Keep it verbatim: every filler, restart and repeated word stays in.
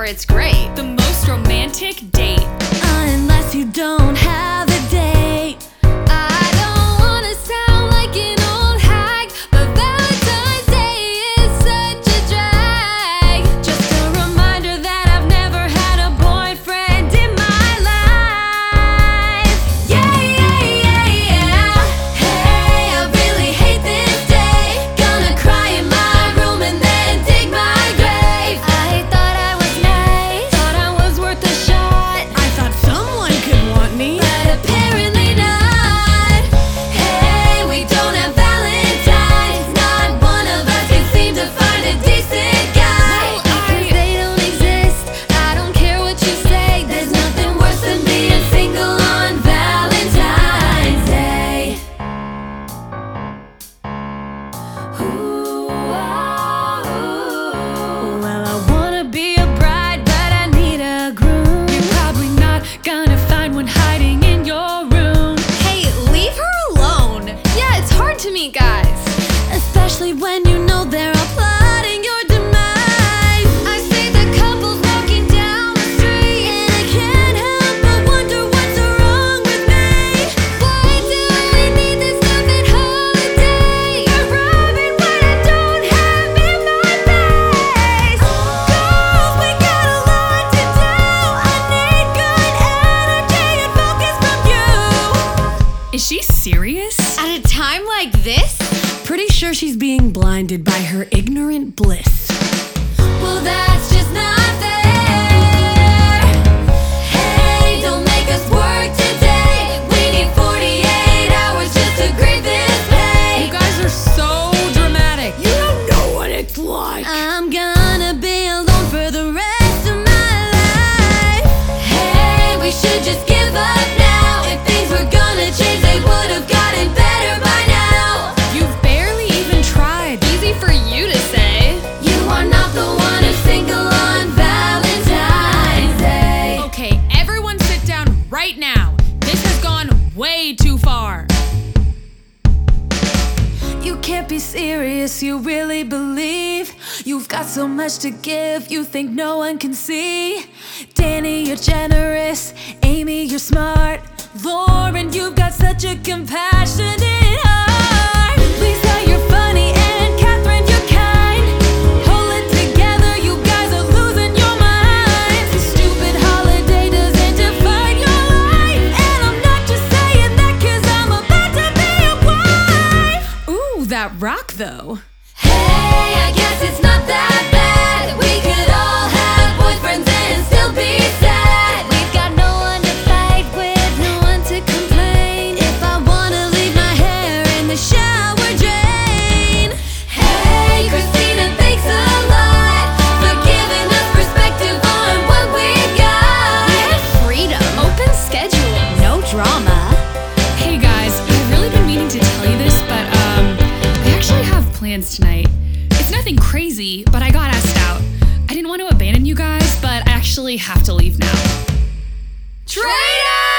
sure it's great. The most romantic date. Unless you don't have a date. I don't wanna sound like an old hag, but Valentine's Day is such a drag. Just a reminder that I've never had a boyfriend in my life. Yeah, yeah, yeah, yeah. Hey, I really hate this day. Gonna cry in my room and then dig my grave. I thought I was nice, Thought I was worth a shot. I thought someone could want me. but apparently not. Hey, we don't have Valentines. Not one of us can seem to find a decent guy. Well, Because I- they don't exist. I don't care what you say. There's nothing worse than being single on Valentine's Day. Ooh, ah, ooh. Well, I wanna be a bride, but I need a groom. You're probably not gonna find one hiding in your room. Hey, leave her alone. Yeah, it's hard to meet guys. Especially when you know they're all plotting your demise. I see the couples walking down the street, And I can't help but wonder what's wrong with me. why do we need this stupid holiday? Arriving when I don't have in my face. Girls, we got a lot to do. I need good energy and focus from you. Is she serious? At a time like this? Pretty sure she's being blinded by her ignorant bliss. Well, that's just not fair. Hey, don't make us work today. We need forty-eight hours just to grade this You pay. guys are so dramatic. You don't know what it's like. I'm gonna be alone for the rest of my life. Hey, we should just give up now. If things were gonna change, they would have gotten better by now. You've barely even tried. Easy for you to say. You are not the one who's single on Valentine's Day. Okay, everyone sit down right now. This has gone way too far. You can't be serious, you really believe you've got so much to give, you think no one can see. Danny, you're generous. Amy, you're smart. Lauren, you've got such a compassionate heart. Lisa, you're funny. And Catherine, you're kind. Hold it together, you guys are losing your minds. This stupid holiday doesn't define your life. And I'm not just saying that 'cause I'm about to be a wife. Ooh, that rock though. Hey, I guess it's not that bad. We could all have boyfriends and still be sad. We've got no one to fight with, no one to complain. If I wanna leave my hair in the shower drain. Hey, Christina, thanks a lot for giving us perspective on what we got. We have freedom, open schedule, no drama. Hey guys, I've really been meaning to tell you this, but um, I actually have plans tonight. It's nothing crazy, but I got asked out. I didn't want to abandon you guys, but I actually have to leave now. Traitor!